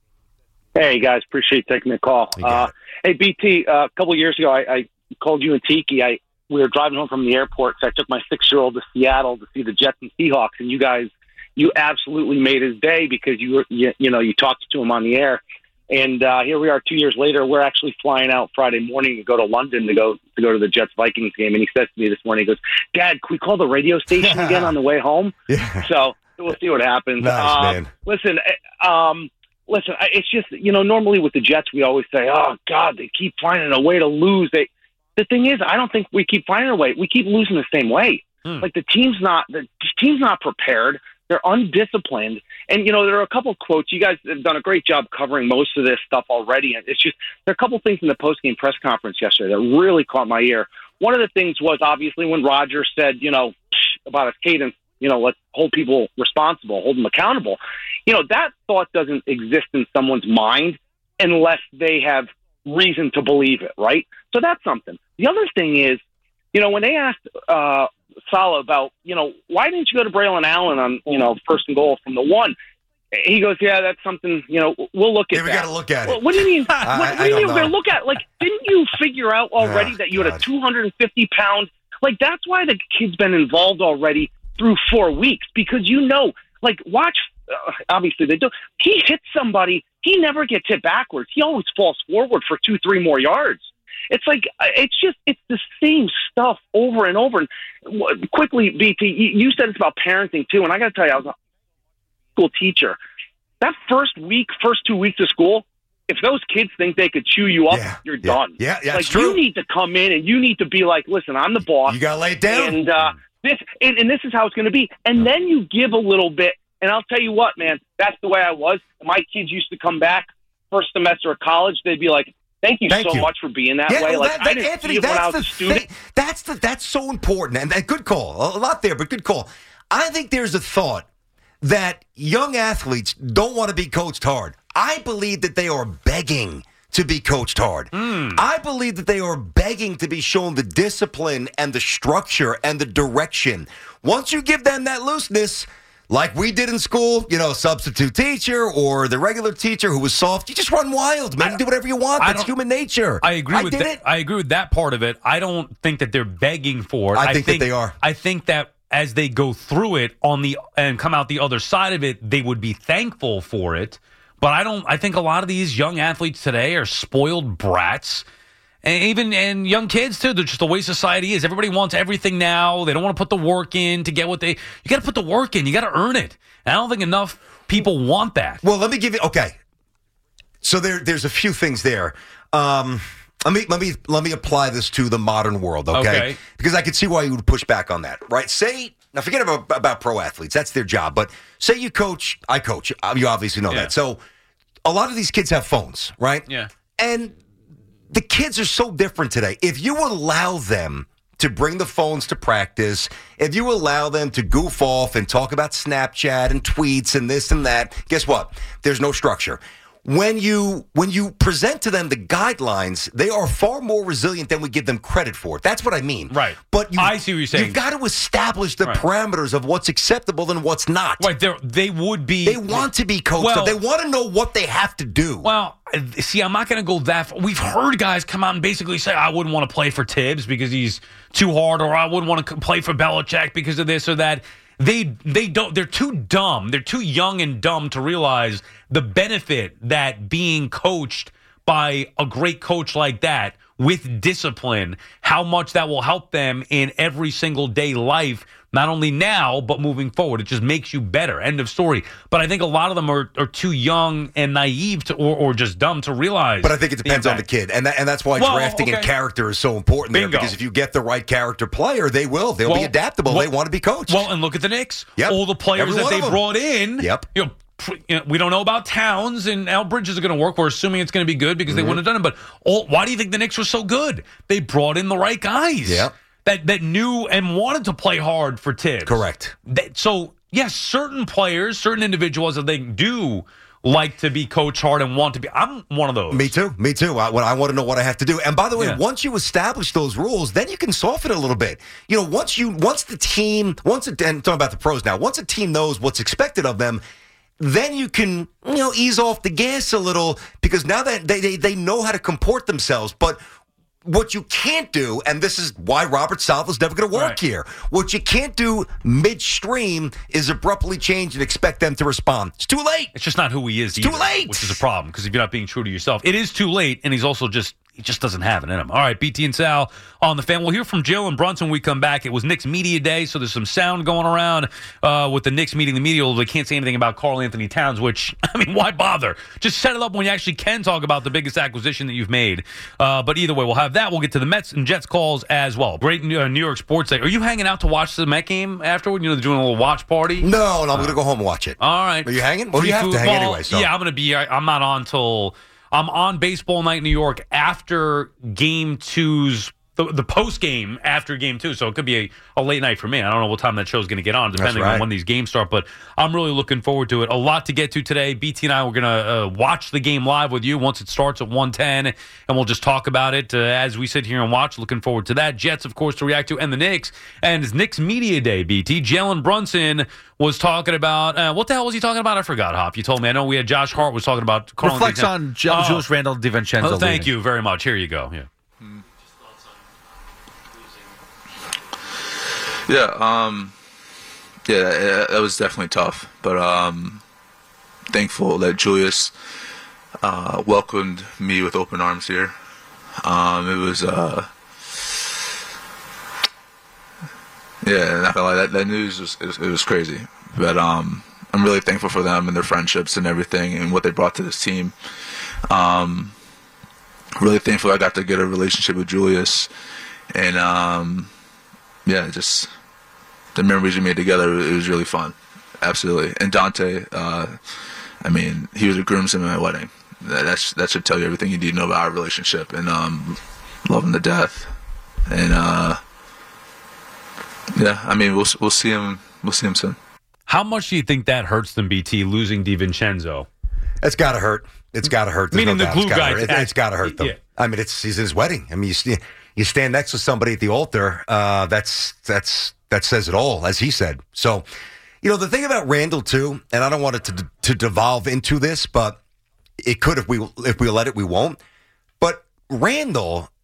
S10: Hey, guys. Appreciate you taking the call.
S5: You got
S10: Uh, hey, B T, uh, a couple of years ago, I, I called you and Tiki. I We were driving home from the airport, so I took my six-year-old to Seattle to see the Jets and Seahawks, and you guys, you absolutely made his day because you were, you, you know, you talked to him on the air. And uh, here we are two years later. We're actually flying out Friday morning to go to London to go to go to the Jets-Vikings game. And he says to me this morning, he goes, Dad, can we call the radio station again on the way home?
S5: Yeah.
S10: So we'll see what happens.
S5: Nice,
S10: um,
S5: man.
S10: Listen, um, listen, I- it's just, you know, normally with the Jets, we always say, oh, God, they keep finding a way to lose. They, the thing is, I don't think we keep finding a way. We keep losing the same way.
S4: Hmm.
S10: Like the team's not the team's not prepared. They're undisciplined. And, you know, there are a couple of quotes. You guys have done a great job covering most of this stuff already. And it's just, there are a couple of things in the post-game press conference yesterday that really caught my ear. One of the things was obviously when Rodgers said, you know, about his cadence, you know, let's hold people responsible, hold them accountable. You know, that thought doesn't exist in someone's mind unless they have reason to believe it, right? So that's something. The other thing is, you know, when they asked uh, Saleh about, you know, why didn't you go to Braylon Allen on, you know, first and goal from the one? He goes, yeah, that's something, you know, we'll look at
S5: Yeah, we
S10: that.
S5: got to look at it.
S10: Well, what do you mean?
S5: I-
S10: what,
S5: I
S10: what do you
S5: don't
S10: mean we're going to
S5: know.
S10: look at? Like, didn't you figure out already
S5: Oh,
S10: that you had a
S5: God.
S10: two hundred fifty pound, like, that's why the kid's been involved already through four weeks because you know, like, watch, uh, obviously they do. He hits somebody, he never gets hit backwards. He always falls forward for two, three more yards. It's like, it's just, it's the same stuff over and over. And w- quickly, B T, you you said it's about parenting too. And I got to tell you, I was a school teacher. That first week, first two weeks of school, if those kids think they could chew you up,
S5: Yeah,
S10: you're
S5: yeah,
S10: done.
S5: yeah, yeah,
S10: like
S5: it's true.
S10: you need to come in and you need to be like, listen, I'm the boss.
S5: You got to lay it down.
S10: And uh, this, and, and this is how it's going to be. And then you give a little bit. And I'll tell you what, man, that's the way I was. My kids used to come back first semester of college. They'd be like, "Thank you
S5: Thank
S10: so
S5: you.
S10: much for being that
S5: Yeah,
S10: way."
S5: well,
S10: Like
S5: that-
S10: I
S5: that-
S10: didn't
S5: Anthony,
S10: see it when I
S5: that's
S10: was a
S5: the
S10: student.
S5: thing. That's the that's so important, and, and good call. A lot there, but good call. I think there's a thought that young athletes don't want to be coached hard. I believe that they are begging to be coached hard. I believe that they are begging to be shown the discipline and the structure and the direction. Once you give them that looseness, like we did in school, you know, substitute teacher or the regular teacher who was soft, you just run wild, man.
S4: I-
S5: You do whatever you want.
S4: I
S5: That's
S4: don't-
S5: human nature.
S4: I agree
S5: I
S4: with
S5: did
S4: that.
S5: it.
S4: I agree with that part of it. I don't think that they're begging for it.
S5: I think that they are.
S4: I think that as they go through it on the and come out the other side of it, they would be thankful for it. But I don't. I think a lot of these young athletes today are spoiled brats, and even and young kids too. They're just the way society is. Everybody wants everything now. They don't want to put the work in to get what they. You got to put the work in. You got to earn it. And I don't think enough people want that.
S5: Well, let me give you. Okay, so there, there's a few things there. Um, let me let me let me apply this to the modern world. Okay,
S4: Okay.
S5: Because I could see why you would push back on that. Right? Say. Now, forget about, about pro athletes. That's their job. But say you coach, I coach. You obviously know
S4: Yeah.
S5: that. So a lot of these kids have phones, right?
S4: Yeah.
S5: And the kids are so different today. If you allow them to bring the phones to practice, if you allow them to goof off and talk about Snapchat and tweets and this and that, guess what? There's no structure. When you when you present to them the guidelines, they are far more resilient than we give them credit for. That's what I mean.
S4: Right.
S5: But you,
S4: I see what you're saying.
S5: You've got to establish the
S4: Right.
S5: parameters of what's acceptable and what's not.
S4: Right. They they would be.
S5: They want to be coached
S4: Well-
S5: up. They want to know what they have to do.
S4: Well, see, I'm not going to go that far. We've heard guys come out and basically say, I wouldn't want to play for Tibbs because he's too hard, or I wouldn't want to play for Belichick because of this or that. They they don't. They're too dumb. They're too young and dumb to realize the benefit that being coached by a great coach like that with discipline, how much that will help them in every single day life. Not only now, but moving forward. It just makes you better. End of story. But I think a lot of them are, are too young and naive to, or, or just dumb to realize.
S5: But I think it depends on the kid, and that, and that's why
S4: Well,
S5: drafting and
S4: okay.
S5: character is so important there.
S4: Bingo.
S5: Because if you get the right character player, they will. They'll be
S4: Well,
S5: adaptable.
S4: well-
S5: they want to be coached.
S4: Well, and look at the Knicks.
S5: Yep.
S4: All the players
S5: Every
S4: that
S5: one
S4: they
S5: of them.
S4: brought in.
S5: Yep.
S4: You know, pr- you know, we don't know about Towns and Al Bridges are going to work. We're assuming it's going to be good because
S5: Mm-hmm.
S4: they wouldn't have done it. But all, why do you think the Knicks were so good? They brought in the right guys.
S5: Yep.
S4: That that knew and wanted to play hard for Tibbs.
S5: Correct.
S4: That, so yes, certain players, certain individuals that they do like to be coached hard and want to be. I'm one of those.
S5: Me too. Me too. I, when I want to know what I have to do. And by the way,
S4: Yeah.
S5: once you establish those rules, then you can soften it a little bit. You know, once you, once the team, once it, and talking about the pros now, once a team knows what's expected of them, then you can, you know, ease off the gas a little because now that they, they, they know how to comport themselves. But what you can't do, and this is why Robert Saleh is never going to work
S4: Right.
S5: here, what you can't do midstream is abruptly change and expect them to respond. It's too late.
S4: It's just not who he is.
S5: It's too
S4: either,
S5: late.
S4: which is a problem because if you're not being true to yourself, it is too late. And he's also just he just doesn't have it in him. All right, B T and Sal on the fan. We'll hear from Jalen Brunson when we come back. It was Knicks media day, so there's some sound going around uh, with the Knicks meeting the media. They can't say anything about Karl Anthony Towns, which I mean, why bother? Just set it up when you actually can talk about the biggest acquisition that you've made. Uh, but either way, we'll have that. We'll get to the Mets and Jets calls as well. Great uh, New York sports day. Are you hanging out to watch the Met game afterward? You know, they're doing a little watch party.
S5: No, no, I'm going to go home and watch it.
S4: All right.
S5: Are you hanging? Well,
S4: Free
S5: you have
S4: food.
S5: to hang
S4: Well,
S5: anyway. So.
S4: Yeah, I'm going to be. I, I'm not on till I'm on baseball night in New York after game two's the, the post game after game two. So it could be a, a late night for me. I don't know what time that show's going to get on, depending
S5: right.
S4: on when these games start. But I'm really looking forward to it. A lot to get to today. B T and I, we're going to uh, watch the game live with you once it starts at one ten, and we'll just talk about it uh, as we sit here and watch. Looking forward to that. Jets, of course, to react to, and the Knicks. And it's Knicks Media Day, B T. Jalen Brunson was talking about, uh, what the hell was he talking about? I forgot, Hop. You told me. I know we had Josh Hart was talking about. Karl
S11: Reflects
S4: Anthony
S11: on Ju-
S4: Oh.
S11: Julius Randle DiVincenzo.
S4: Oh, thank
S11: leaving.
S4: you very much. Here you go. Yeah.
S12: Yeah, um, yeah, that, that was definitely tough, but um, thankful that Julius uh, welcomed me with open arms here. Um, it was, uh, yeah, not gonna lie, that, that news was it, was it was crazy, but um, I'm really thankful for them and their friendships and everything and what they brought to this team. Um, really thankful I got to get a relationship with Julius, and um, yeah, just. The memories we made together, it was really fun. Absolutely. And Dante, uh, I mean, he was a groomsman at my wedding. That, that's, that should tell you everything you need to know about our relationship. And um, love him to death. And, uh, yeah, I mean, we'll we'll see him We'll see him soon.
S4: How much do you think that hurts them, B T, losing DiVincenzo?
S5: It's got to hurt. It's got to hurt. There's
S4: Meaning
S5: no
S4: the
S5: doubt.
S4: glue
S5: It's gotta
S4: guy
S5: hurt. It,
S4: act-
S5: it's got to hurt them.
S4: yeah.
S5: I mean, it's he's his wedding. I mean, you st- you stand next to somebody at the altar. Uh, that's that's that says it all, as he said. So, you know, the thing about Randall too, and I don't want it to to devolve into this, but it could if we if we let it. We won't. But Randall,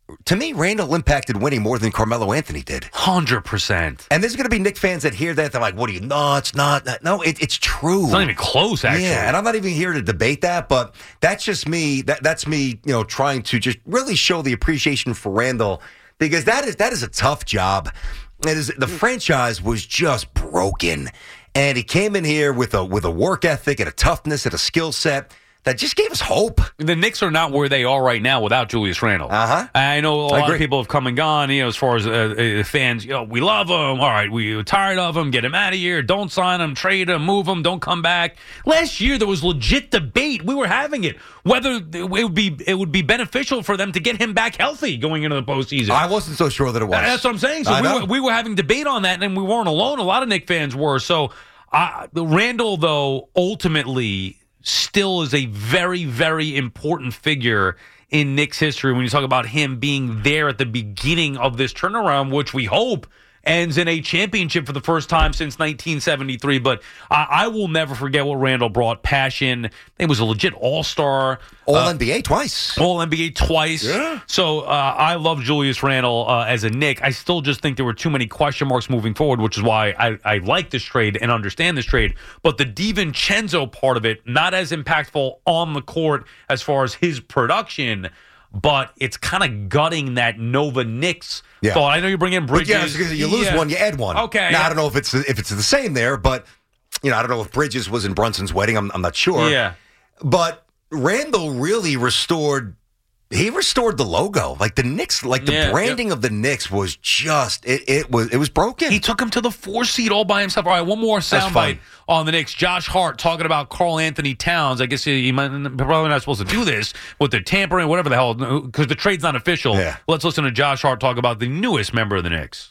S5: to me, Randall impacted winning more than Carmelo Anthony did.
S4: one hundred percent.
S5: And there's going to be Knicks fans that hear that. They're like, what are you, nuts? Not, not. No, it, it's true.
S4: It's not even close, actually.
S5: Yeah, and I'm not even here to debate that, but that's just me. That, that's me, you know, trying to just really show the appreciation for Randall, because that is that is a tough job. It is, the franchise was just broken. And he came in here with a with a work ethic and a toughness and a skill set that just gave us hope.
S4: The Knicks are not where they are right now without Julius Randle.
S5: Uh-huh.
S4: I know a
S5: I
S4: lot
S5: agree.
S4: of people have come and gone, you know, as far as uh, uh, fans, you know, we love him. All right, we're tired of him. Get him out of here. Don't sign him. Trade him. Move him. Don't come back. Last year, there was legit debate. We were having it. Whether it would be it would be beneficial for them to get him back healthy going into the postseason.
S5: I wasn't so sure that it was.
S4: That's what I'm saying. So
S5: I
S4: we
S5: know.
S4: were, we were having debate on that, and we weren't alone. A lot of Knicks fans were. So uh, Randall, though, ultimately still is a very, very important figure in Knicks history when you talk about him being there at the beginning of this turnaround, which we hope ends in a championship for the first time since nineteen seventy-three. But I, I will never forget what Randall brought. Passion. He was a legit all-star.
S5: All
S4: uh,
S5: N B A twice.
S4: All N B A twice.
S5: Yeah.
S4: So uh, I love Julius Randle uh, as a Knick. I still just think there were too many question marks moving forward, which is why I, I like this trade and understand this trade. But the DiVincenzo part of it, not as impactful on the court as far as his production, but it's kind of gutting that Nova Knicks
S5: Yeah.
S4: thought. I know you bring in
S5: But
S4: Bridges.
S5: yeah, because you lose
S4: Yeah.
S5: one, you add one.
S4: Okay.
S5: Now, I don't know if it's if it's the same there, but you know, I don't know if Bridges was in Brunson's wedding. I'm I'm not sure.
S4: Yeah.
S5: But Randall really restored. He restored the logo, like the Knicks, like the
S4: Yeah,
S5: branding of the Knicks was just it. It was it was broken.
S4: He took him to the four seed all by himself. All right, one more
S5: That's
S4: soundbite
S5: fun.
S4: on the Knicks. Josh Hart talking about Karl Anthony Towns. I guess he, he might probably not supposed to do this with the tampering, whatever the hell, because the trade's not official.
S5: Yeah.
S4: Let's listen to Josh Hart talk about the newest member of the Knicks.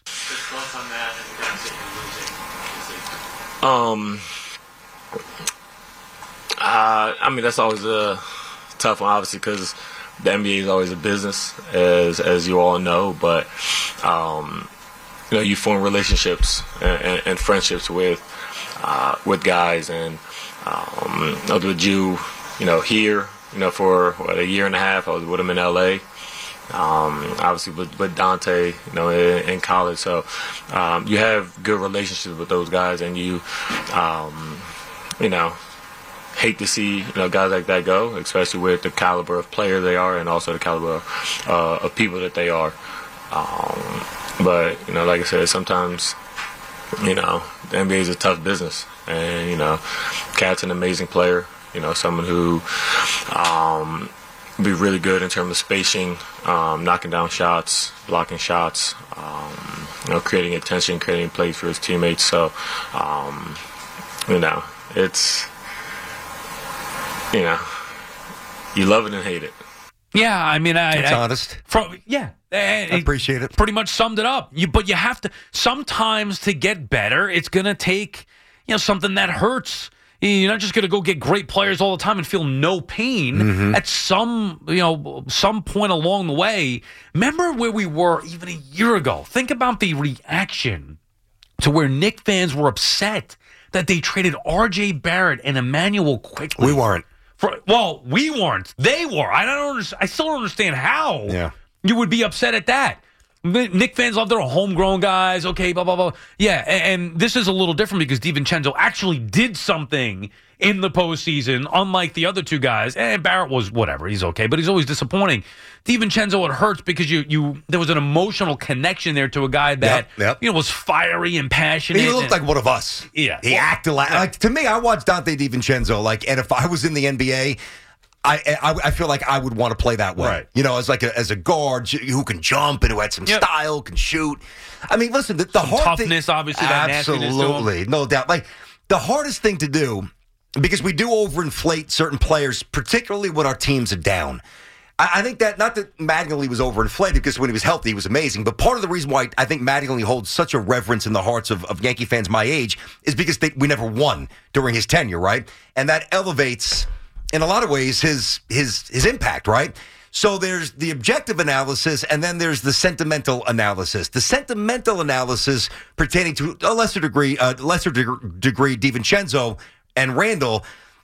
S11: Um, uh, I mean, that's always a tough one, obviously, because the N B A is always a business, as as you all know. But um, you know, you form relationships and, and, and friendships with uh, with guys, and um, I was with you, you know, here, you know, for what, a year and a half. I was with him in L A. Um, obviously with, with Dante, you know, in, in college. So um, you have good relationships with those guys, and you, um, you know, hate to see, you know, guys like that go, especially with the caliber of player they are and also the caliber of, uh, of people that they are. Um, but, you know, like I said, sometimes, you know, the N B A is a tough business. And, you know, Cat's an amazing player, you know, someone who um, be really good in terms of spacing, um, knocking down shots, blocking shots, um, you know, creating attention, creating plays for his teammates. So, um, you know, it's, you know, you love it and hate it.
S4: Yeah, I mean, I,
S5: It's
S4: I,
S5: honest.
S4: From, yeah,
S5: I appreciate it.
S4: Pretty much summed it up. You, but you have to sometimes to get better. It's gonna take, you know, something that hurts. You're not just going to go get great players all the time and feel no pain.
S5: Mm-hmm.
S4: At some, you know, some point along the way, remember where we were even a year ago. Think about the reaction to where Knicks fans were upset that they traded R J Barrett and Emmanuel Quickley.
S5: We weren't.
S4: For, well, we weren't. They were. I don't. Understand, I still don't understand how
S5: Yeah.
S4: you would be upset at that. Knicks fans love their homegrown guys. Okay, blah, blah, blah. Yeah, and, and this is a little different because DiVincenzo actually did something in the postseason, unlike the other two guys. And Barrett was whatever. He's okay, but he's always disappointing. DiVincenzo, it hurts because you you there was an emotional connection there to a guy that
S5: Yep, yep.
S4: you know was fiery and passionate.
S5: He looked
S4: and-
S5: like one of us.
S4: Yeah.
S5: He
S4: Well,
S5: acted like, like, to me, I watched Dante DiVincenzo, like, and if I was in the N B A, I, I I feel like I would want to play that way.
S4: Right.
S5: You know, as like a, as a guard who can jump and who had some
S4: Yep.
S5: style, can shoot. I mean, listen, the, the
S4: Some
S5: hard
S4: toughness,
S5: thing,
S4: obviously, that nastiness to him.
S5: absolutely, no doubt. Like the hardest thing to do, because we do overinflate certain players, particularly when our teams are down. I, I think that not that Mattingly was overinflated, because when he was healthy, he was amazing. But part of the reason why I think Mattingly holds such a reverence in the hearts of, of Yankee fans my age is because they, we never won during his tenure, right? And that elevates, in a lot of ways, his his his impact, right? So there's the objective analysis, and then there's the sentimental analysis. The sentimental analysis pertaining to a lesser degree, uh, lesser deg- degree, DiVincenzo and Randall.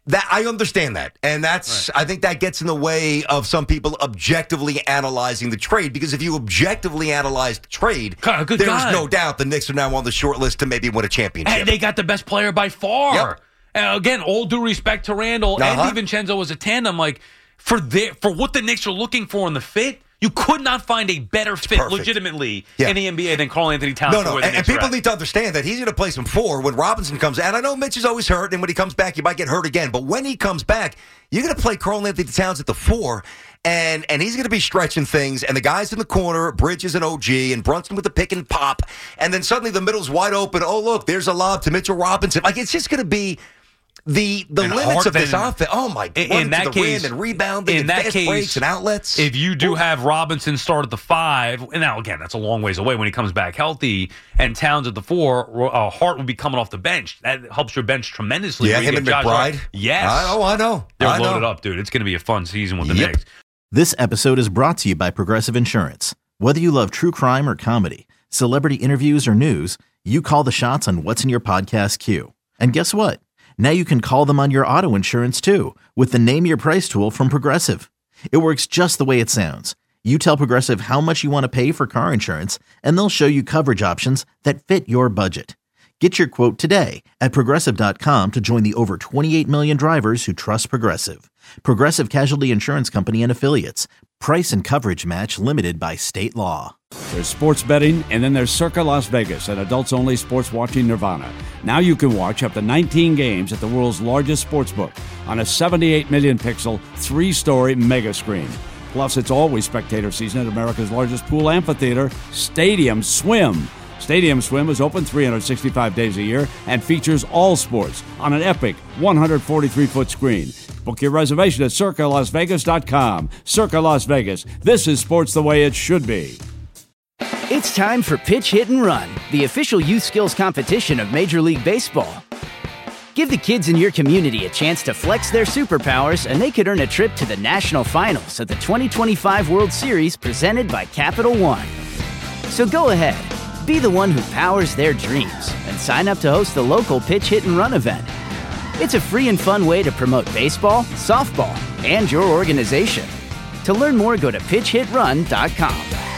S5: That I understand that. And that's, right. I think that gets in the way of some people objectively analyzing the trade, because if you objectively analyze the trade,
S4: God, good
S5: there's
S4: God.
S5: no doubt the Knicks are now on the short list to maybe win a championship.
S4: And they got the best player by far.
S5: Yep.
S4: Uh, again, all due respect to Randall
S5: uh-huh.
S4: and DiVincenzo as a tandem, like for their, for what the Knicks are looking for in the fit, you could not find a better fit
S5: perfect.
S4: legitimately
S5: yeah.
S4: in the N B A than Karl Anthony Towns.
S5: No, no, and, and people
S4: at.
S5: need to understand that he's going to play some four when Robinson comes. And I know Mitch is always hurt, and when he comes back, he might get hurt again. But when he comes back, you're going to play Karl Anthony Towns at the four, and and he's going to be stretching things. And the guys in the corner, Bridges and O G, and Brunson with the pick and pop. And then suddenly the middle's wide open. Oh, look, there's a lob to Mitchell Robinson. Like, it's just going to be the the
S4: and
S5: limits of this
S4: then,
S5: offense. Oh, my God.
S4: In, in that case,
S5: and rebounding
S4: in
S5: and
S4: that
S5: fast
S4: case,
S5: breaks and outlets.
S4: If you do have Robinson start at the five, and now, again, that's a long ways away when he comes back healthy, and Towns at the four, uh, Hart would be coming off the bench. That helps your bench tremendously.
S5: Yeah, him and
S4: Josh
S5: McBride.
S4: Hart. Yes.
S5: I know, I know.
S4: They're
S5: I
S4: loaded
S5: know.
S4: up, dude. It's going to be a fun season with the
S5: yep.
S4: Knicks.
S1: This episode is brought to you by Progressive Insurance. Whether you love true crime or comedy, celebrity interviews or news, you call the shots on what's in your podcast queue. And guess what? Now you can call them on your auto insurance too with the Name Your Price tool from Progressive. It works just the way it sounds. You tell Progressive how much you want to pay for car insurance, and they'll show you coverage options that fit your budget. Get your quote today at Progressive dot com to join the over twenty-eight million drivers who trust Progressive. Progressive Casualty Insurance Company and Affiliates. Price and coverage match limited by state law.
S8: There's sports betting, and then there's Circa Las Vegas, an adults-only sports watching nirvana. Now you can watch up to nineteen games at the world's largest sportsbook on a seventy-eight million pixel, three-story mega screen. Plus, it's always spectator season at America's largest pool amphitheater, Stadium Swim. Stadium Swim is open three hundred sixty-five days a year and features all sports on an epic one hundred forty-three foot screen. Book your reservation at Circa Las Vegas dot com. Circa Las Vegas. This is sports the way it should be.
S3: It's time for Pitch Hit and Run, the official youth skills competition of Major League Baseball. Give the kids in your community a chance to flex their superpowers, and they could earn a trip to the national finals at the twenty twenty-five World Series presented by Capital One. So go ahead, be the one who powers their dreams, and sign up to host the local Pitch Hit and Run event. It's a free and fun way to promote baseball, softball, and your organization. To learn more, go to pitch hit run dot com.